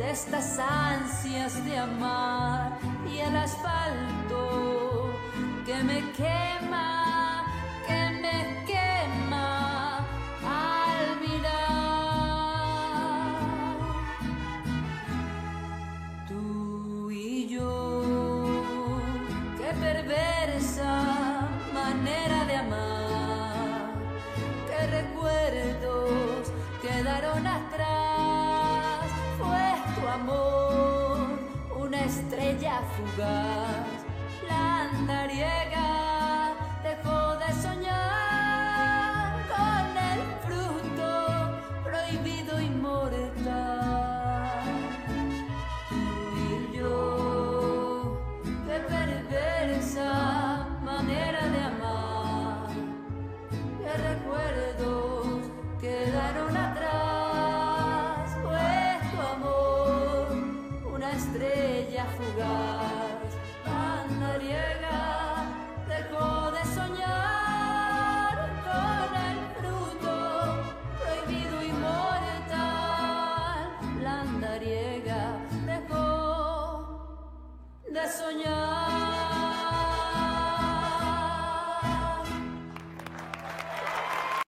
estas ansias de amar y el asfalto que me quema al mirar. Tú y yo, qué perversa manera de amar, qué recuerdos quedaron atrás. Fue tu amor una estrella fugaz, la andariega dejó de soñar con el fruto prohibido y mortal. Tú y yo, qué perversa manera de amar, qué recuerdos quedaron atrás. Fue tu amor una estrella fugaz, la andariega dejó de soñar con el fruto prohibido y mortal. La andariega dejó